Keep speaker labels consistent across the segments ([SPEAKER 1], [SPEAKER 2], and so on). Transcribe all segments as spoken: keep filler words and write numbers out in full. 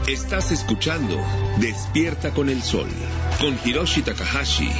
[SPEAKER 1] Estás escuchando Despierta con el Sol, con Hiroshi Takahashi.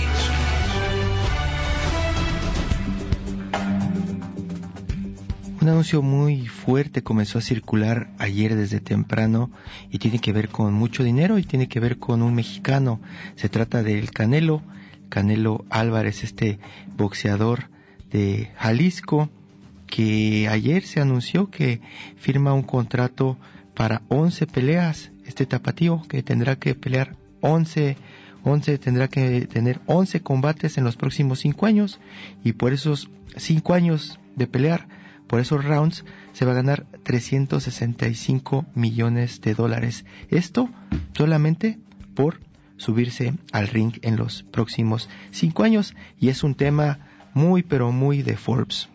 [SPEAKER 2] Un anuncio muy fuerte comenzó a circular ayer desde temprano y tiene que ver con mucho dinero y tiene que ver con un mexicano. Se trata del Canelo, Canelo Álvarez, este boxeador de Jalisco, que ayer se anunció que firma un contrato para once peleas. Este tapatío que tendrá que pelear once, once tendrá que tener once combates en los próximos cinco años, y por esos cinco años de pelear, por esos rounds, se va a ganar trescientos sesenta y cinco millones de dólares. Esto solamente por subirse al ring en los próximos cinco años, y es un tema muy pero muy de Forbes.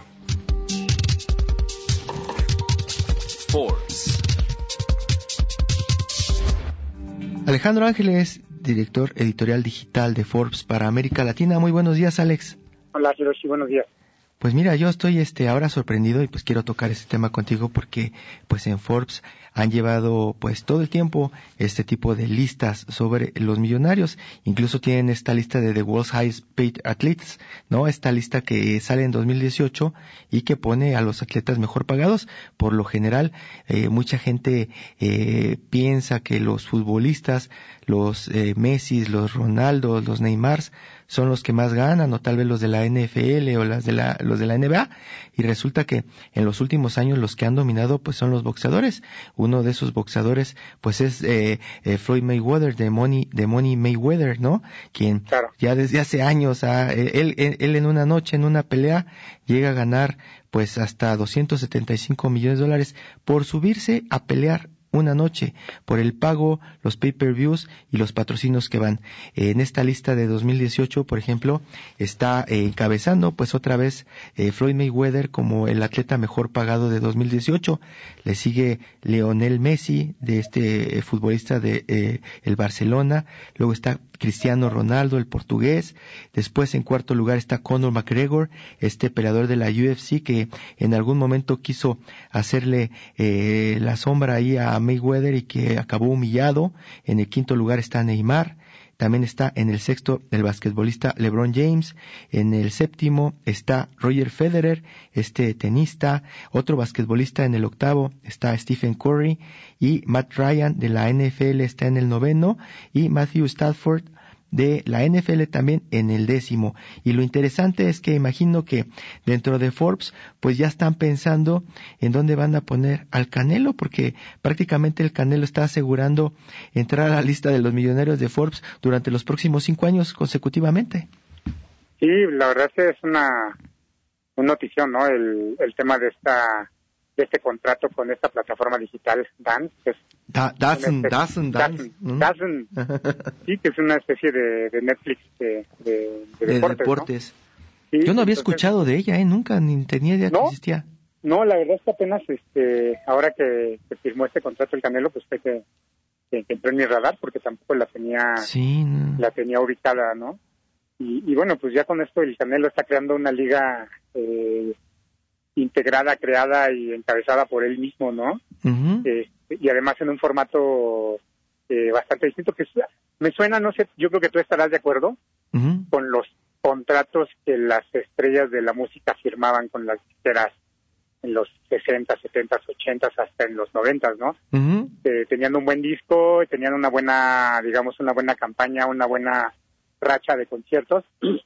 [SPEAKER 1] Forbes.
[SPEAKER 2] Alejandro Ángeles, director editorial digital de Forbes para América Latina. Muy buenos días, Alex.
[SPEAKER 3] Hola, Hiroshi, buenos días.
[SPEAKER 2] Pues mira, yo estoy este ahora sorprendido y pues quiero tocar este tema contigo porque pues en Forbes han llevado pues todo el tiempo este tipo de listas sobre los millonarios. Incluso tienen esta lista de The World's Highest Paid Athletes, ¿no? Esta lista que sale en dos mil dieciocho y que pone a los atletas mejor pagados. Por lo general, eh, mucha gente eh, piensa que los futbolistas, los eh, Messi, los Ronaldo, los Neymars, son los que más ganan, o tal vez los de la N F L o las de la, los de la N B A, y resulta que en los últimos años los que han dominado pues son los boxeadores. Uno de esos boxeadores pues es eh, eh, Floyd Mayweather, de Money, de Money Mayweather, ¿no? Quien claro. ya desde hace años, ah, él, él, él en una noche, en una pelea, llega a ganar pues hasta doscientos setenta y cinco millones de dólares por subirse a pelear una noche, por el pago, los pay-per-views y los patrocinios que van. Eh, en esta lista de dos mil dieciocho, por ejemplo, está eh, encabezando pues otra vez eh, Floyd Mayweather como el atleta mejor pagado de dos mil dieciocho. Le sigue Lionel Messi, de este eh, futbolista de eh, el Barcelona. Luego está Cristiano Ronaldo, el portugués. Después, en cuarto lugar, está Conor McGregor, este peleador de la U F C que en algún momento quiso hacerle eh, la sombra ahí a Mayweather y que acabó humillado. En el quinto lugar está Neymar. También está en el sexto el basquetbolista LeBron James. En el séptimo está Roger Federer, este tenista. Otro basquetbolista en el octavo está Stephen Curry. Y Matt Ryan de la N F L está en el noveno. Y Matthew Stafford de la N F L también en el décimo. Y lo interesante es que imagino que dentro de Forbes pues ya están pensando en dónde van a poner al Canelo, porque prácticamente el Canelo está asegurando entrar a la lista de los millonarios de Forbes durante los próximos cinco años consecutivamente.
[SPEAKER 3] Sí, la verdad es que es una, una notición, ¿no? El, el tema de esta de este contrato con esta plataforma digital, Dance. Que es
[SPEAKER 2] da, Dazen, Dazen, Dazen.
[SPEAKER 3] Dazen. Sí, que es una especie de, de Netflix de, de, de,
[SPEAKER 2] de
[SPEAKER 3] deportes.
[SPEAKER 2] deportes.
[SPEAKER 3] ¿No? Sí,
[SPEAKER 2] yo no había
[SPEAKER 3] entonces,
[SPEAKER 2] escuchado de ella, ¿eh? Nunca, ni tenía idea
[SPEAKER 3] ¿no?
[SPEAKER 2] que existía.
[SPEAKER 3] No, la verdad es que apenas, este, ahora que, que firmó este contrato el Canelo, pues fue que, que, que entró en mi radar, porque tampoco la tenía,
[SPEAKER 2] sí, no.
[SPEAKER 3] la tenía ubicada, ¿no? Y, y bueno, pues ya con esto el Canelo está creando una liga eh, integrada, creada y encabezada por él mismo, ¿no?
[SPEAKER 2] Uh-huh.
[SPEAKER 3] Eh, y además en un formato eh, bastante distinto, que me suena, no sé, yo creo que tú estarás de acuerdo,
[SPEAKER 2] uh-huh.
[SPEAKER 3] con los contratos que las estrellas de la música firmaban con las disqueras en los sesenta, setenta, ochenta, hasta en los noventa, ¿no?
[SPEAKER 2] Uh-huh.
[SPEAKER 3] Eh, tenían un buen disco, tenían una buena, digamos, una buena campaña, una buena racha de conciertos,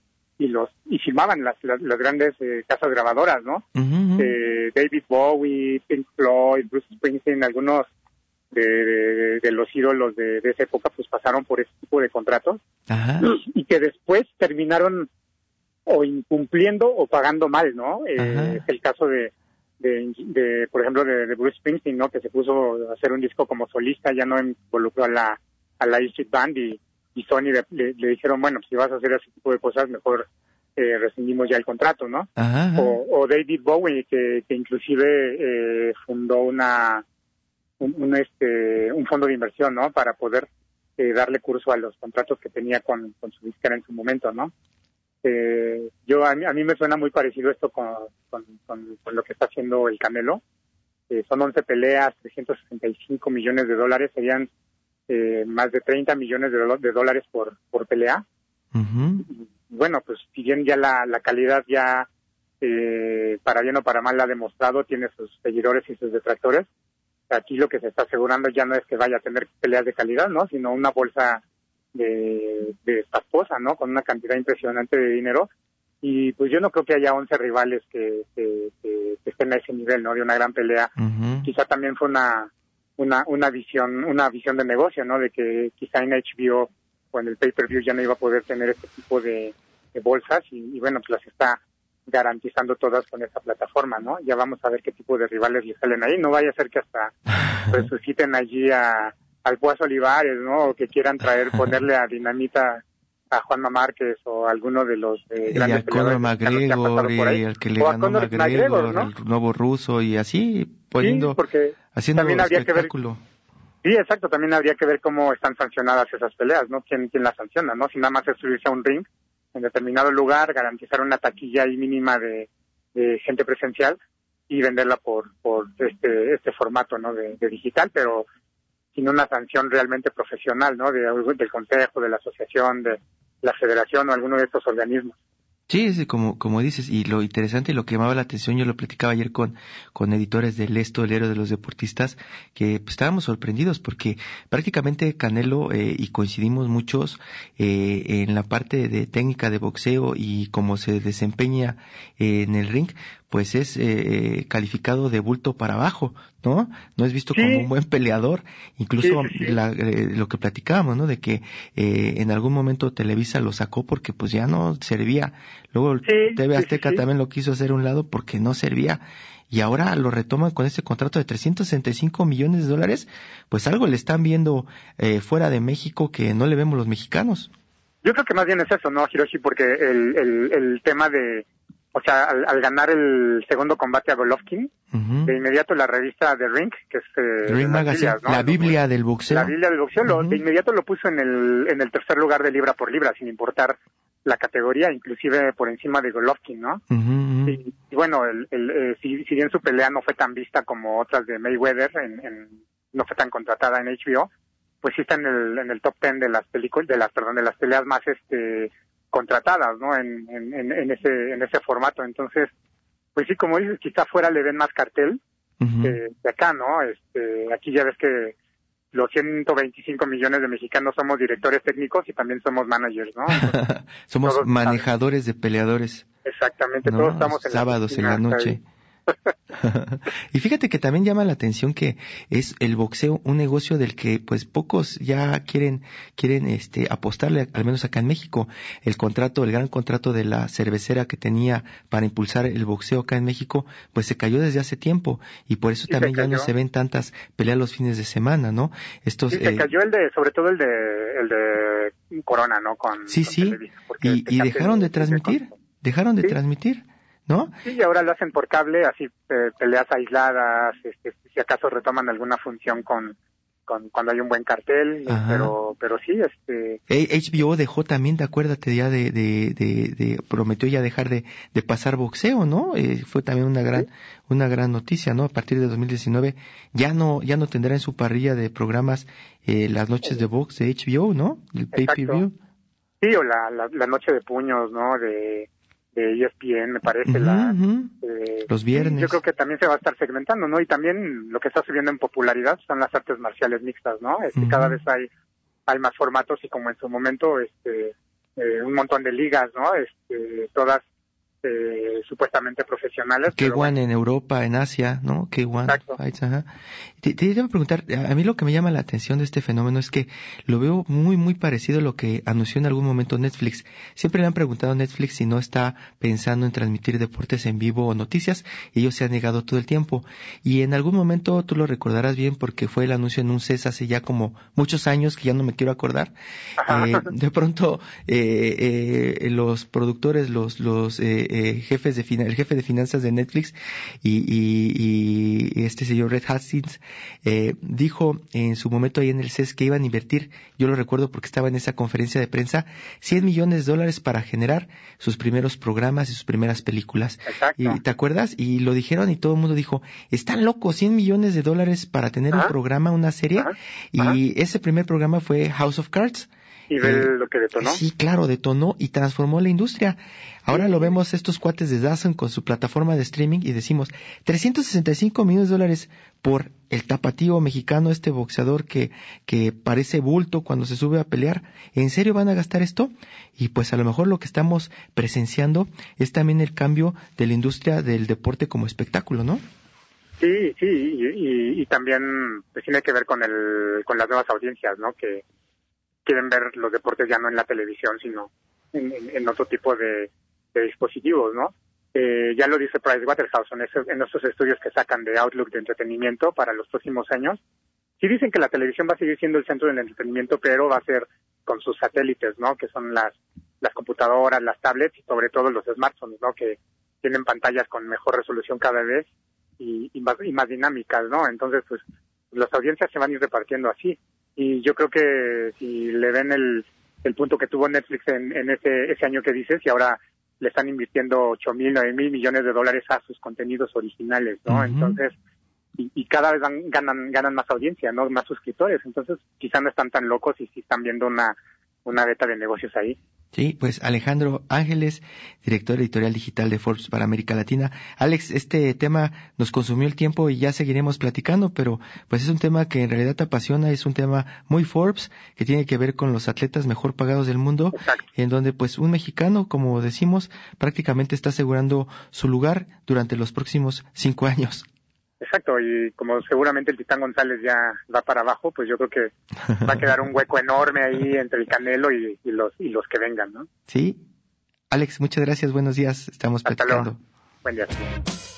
[SPEAKER 3] y los y firmaban las las, las grandes eh, casas grabadoras, ¿no?
[SPEAKER 2] Uh-huh.
[SPEAKER 3] Eh, David Bowie, Pink Floyd, Bruce Springsteen, algunos de, de, de los ídolos de, de esa época pues pasaron por ese tipo de contratos.
[SPEAKER 2] Ajá.
[SPEAKER 3] Y que después terminaron o incumpliendo o pagando mal, ¿no? Eh, es el caso de, de, de por ejemplo, de, de Bruce Springsteen, ¿no? Que se puso a hacer un disco como solista, ya no involucró a la a la E Street Band, y, y Sony le, le, le dijeron, bueno, si vas a hacer ese tipo de cosas, mejor eh, rescindimos ya el contrato, ¿no?
[SPEAKER 2] Ajá, ajá.
[SPEAKER 3] O, o David Bowie, que, que inclusive eh, fundó una un, un este un fondo de inversión, ¿no? Para poder eh, darle curso a los contratos que tenía con, con su disquera en su momento, ¿no? Eh, yo a mí, a mí me suena muy parecido esto con, con, con, con lo que está haciendo el Canelo. eh, son once peleas, trescientos sesenta y cinco millones de dólares, serían eh, más de treinta millones de, do- de dólares por, por pelea.
[SPEAKER 2] Uh-huh.
[SPEAKER 3] Y, bueno, pues si bien ya la, la calidad ya, eh, para bien o para mal, la ha demostrado, tiene sus seguidores y sus detractores. Aquí lo que se está asegurando ya no es que vaya a tener peleas de calidad, ¿no? Sino una bolsa de, de pasposa, ¿no? Con una cantidad impresionante de dinero. Y pues yo no creo que haya once rivales que, que, que, que estén a ese nivel, ¿no? De una gran pelea.
[SPEAKER 2] Uh-huh.
[SPEAKER 3] Quizá también fue una, una, una visión, una visión de negocio, ¿no? De que quizá en H B O o en el pay-per-view ya no iba a poder tener este tipo de, de bolsas y, y bueno, pues las está garantizando todas con esta plataforma, ¿no? Ya vamos a ver qué tipo de rivales le salen ahí. No vaya a ser que hasta resuciten allí a, al Puazo Olivares, ¿no? O que quieran traer, ponerle a dinamita a Juanma Márquez o alguno de los eh, grandes
[SPEAKER 2] y a Conor McGregor y al que le ganó McGregor, McGregor, ¿no? El nuevo ruso y así poniendo,
[SPEAKER 3] sí, porque
[SPEAKER 2] haciendo
[SPEAKER 3] también habría
[SPEAKER 2] espectáculo.
[SPEAKER 3] Que ver, sí, exacto, también habría que ver cómo están sancionadas esas peleas, ¿no? ¿Quién, quién las sanciona, no? Si nada más es subirse a un ring en determinado lugar, garantizar una taquilla ahí mínima de, de gente presencial y venderla por por este este formato, ¿no? De, de digital, pero sin una sanción realmente profesional, ¿no? De, del consejo, de la asociación, de la federación o alguno de estos organismos.
[SPEAKER 2] Sí, es como, como dices, y lo interesante y lo que llamaba la atención, yo lo platicaba ayer con, con editores del Esto, el héroe de los deportistas, que pues, estábamos sorprendidos porque prácticamente Canelo, eh, y coincidimos muchos eh, en la parte de técnica de boxeo y cómo se desempeña eh, en el ring, pues es eh, calificado de bulto para abajo, ¿no? No es visto sí. como un buen peleador, incluso sí, sí, sí. La, eh, lo que platicábamos, ¿no? De que eh, en algún momento Televisa lo sacó porque pues ya no servía. Luego sí, T V Azteca sí, sí. también lo quiso hacer a un lado porque no servía. Y ahora lo retoman con este contrato de trescientos sesenta y cinco millones de dólares, pues algo le están viendo eh, fuera de México que no le vemos los mexicanos.
[SPEAKER 3] Yo creo que más bien es eso, ¿no, Hiroshi? Porque el, el, el tema de, o sea, al, al ganar el segundo combate a Golovkin, uh-huh. de inmediato la revista The Ring, que es eh,
[SPEAKER 2] The Ring Magazine, Biblias, ¿no? La Biblia del boxeo.
[SPEAKER 3] La Biblia del boxeo, uh-huh. lo, de inmediato lo puso en el en el tercer lugar de libra por libra, sin importar la categoría, inclusive por encima de Golovkin, ¿no?
[SPEAKER 2] Uh-huh.
[SPEAKER 3] Y, y bueno, el, el, eh, si, si bien su pelea no fue tan vista como otras de Mayweather, en, en, no fue tan contratada en H B O, pues sí está en el en el top ten de las películas, de las perdón, de las peleas más este contratadas, ¿no? En, en, en ese en ese formato. Entonces, pues sí, como dices, quizá afuera le ven más cartel uh-huh. eh, de acá, ¿no? Este, aquí ya ves que los ciento veinticinco millones de mexicanos somos directores técnicos y también somos managers, ¿no? Entonces,
[SPEAKER 2] somos manejadores de peleadores.
[SPEAKER 3] Exactamente,
[SPEAKER 2] ¿no?
[SPEAKER 3] Todos estamos en
[SPEAKER 2] sábados
[SPEAKER 3] la
[SPEAKER 2] en la noche. Ahí. Y fíjate que también llama la atención que es el boxeo un negocio del que pues pocos ya quieren quieren este apostarle, al menos acá en México. El contrato, el gran contrato de la cervecera que tenía para impulsar el boxeo acá en México, pues se cayó desde hace tiempo y por eso sí, también ya no se ven tantas peleas los fines de semana, ¿no? Estos,
[SPEAKER 3] sí, se eh, cayó el de, sobre todo el de el de Corona, ¿no? Con,
[SPEAKER 2] sí,
[SPEAKER 3] con
[SPEAKER 2] sí, y, y dejaron de transmitir, de dejaron de sí. transmitir. ¿No?
[SPEAKER 3] Sí, y ahora lo hacen por cable, así eh, peleas aisladas, este, si acaso retoman alguna función con, con cuando hay un buen cartel, Ajá. pero pero sí, este...
[SPEAKER 2] H B O dejó también, te acuérdate ya de, de, de, de prometió ya dejar de, de pasar boxeo, ¿no? Eh, fue también una gran, ¿Sí? una gran noticia, ¿no? A partir de dos mil diecinueve ya no, ya no tendrá en su parrilla de programas eh, las noches de box de H B O, ¿no? El pay-per-view.
[SPEAKER 3] Sí, o la, la, la noche de puños, ¿no? De... de E S P N, me parece,
[SPEAKER 2] uh-huh,
[SPEAKER 3] la
[SPEAKER 2] uh-huh.
[SPEAKER 3] Eh,
[SPEAKER 2] los viernes.
[SPEAKER 3] Yo creo que también se va a estar segmentando, ¿no? Y también lo que está subiendo en popularidad son las artes marciales mixtas, ¿no? Este, uh-huh. Cada vez hay hay más formatos y como en su momento, este, eh, un montón de ligas, ¿no? Este, todas eh, supuestamente profesionales.
[SPEAKER 2] K uno bueno. En Europa, en Asia, ¿no? K uno Fights, ajá. Te, te iba a preguntar, a mí lo que me llama la atención de este fenómeno es que lo veo muy, muy parecido a lo que anunció en algún momento Netflix. Siempre le han preguntado a Netflix si no está pensando en transmitir deportes en vivo o noticias, y ellos se han negado todo el tiempo. Y en algún momento tú lo recordarás bien porque fue el anuncio en un C E S hace ya como muchos años que ya no me quiero acordar. Eh, de pronto, eh, eh, los productores, los, los, eh, eh, jefes de el jefe de finanzas de Netflix y, y, y este señor Reed Hastings eh, dijo en su momento ahí en el C E S que iban a invertir, yo lo recuerdo porque estaba en esa conferencia de prensa, cien millones de dólares para generar sus primeros programas y sus primeras películas.
[SPEAKER 3] Exacto.
[SPEAKER 2] Y, ¿te acuerdas? Y lo dijeron y todo el mundo dijo, están locos, cien millones de dólares para tener Ajá. un programa, una serie. Ajá. Y Ajá. ese primer programa fue House of Cards.
[SPEAKER 3] Y ve eh, lo que detonó.
[SPEAKER 2] Sí, claro, detonó y transformó la industria. Ahora sí. lo vemos estos cuates de D A Z N con su plataforma de streaming y decimos, trescientos sesenta y cinco millones de dólares por el tapatío mexicano, este boxeador que, que parece bulto cuando se sube a pelear. ¿En serio van a gastar esto? Y pues a lo mejor lo que estamos presenciando es también el cambio de la industria del deporte como espectáculo, ¿no?
[SPEAKER 3] Sí, sí, y, y, y también pues, tiene que ver con el con las nuevas audiencias, ¿no? Que quieren ver los deportes ya no en la televisión, sino en, en, en otro tipo de, de dispositivos, ¿no? Eh, ya lo dice Pricewaterhouse en, ese, en estos estudios que sacan de Outlook de entretenimiento para los próximos años. Sí dicen que la televisión va a seguir siendo el centro del entretenimiento, pero va a ser con sus satélites, ¿no? Que son las las computadoras, las tablets y sobre todo los smartphones, ¿no? Que tienen pantallas con mejor resolución cada vez y, y, más, y más dinámicas, ¿no? Entonces, pues, las audiencias se van a ir repartiendo así. Y yo creo que si le ven el, el punto que tuvo Netflix en, en ese, ese año que dices, y ahora le están invirtiendo ocho mil, nueve mil millones de dólares a sus contenidos originales, ¿no? Uh-huh. Entonces, y, y cada vez van, ganan ganan más audiencia, ¿no? Más suscriptores. Entonces, quizá no están tan locos y sí están viendo una, una beta de negocios ahí.
[SPEAKER 2] Sí, pues Alejandro Ángeles, director editorial digital de Forbes para América Latina. Alex, este tema nos consumió el tiempo y ya seguiremos platicando, pero pues es un tema que en realidad te apasiona, es un tema muy Forbes, que tiene que ver con los atletas mejor pagados del mundo, Exacto. en donde pues un mexicano, como decimos, prácticamente está asegurando su lugar durante los próximos cinco años.
[SPEAKER 3] Exacto, y como seguramente el Titán González ya va para abajo, pues yo creo que va a quedar un hueco enorme ahí entre el Canelo y, y los y los que vengan, ¿no?
[SPEAKER 2] Sí. Alex, muchas gracias, buenos días, estamos
[SPEAKER 3] Hasta
[SPEAKER 2] platicando.
[SPEAKER 3] Luego. Buen día.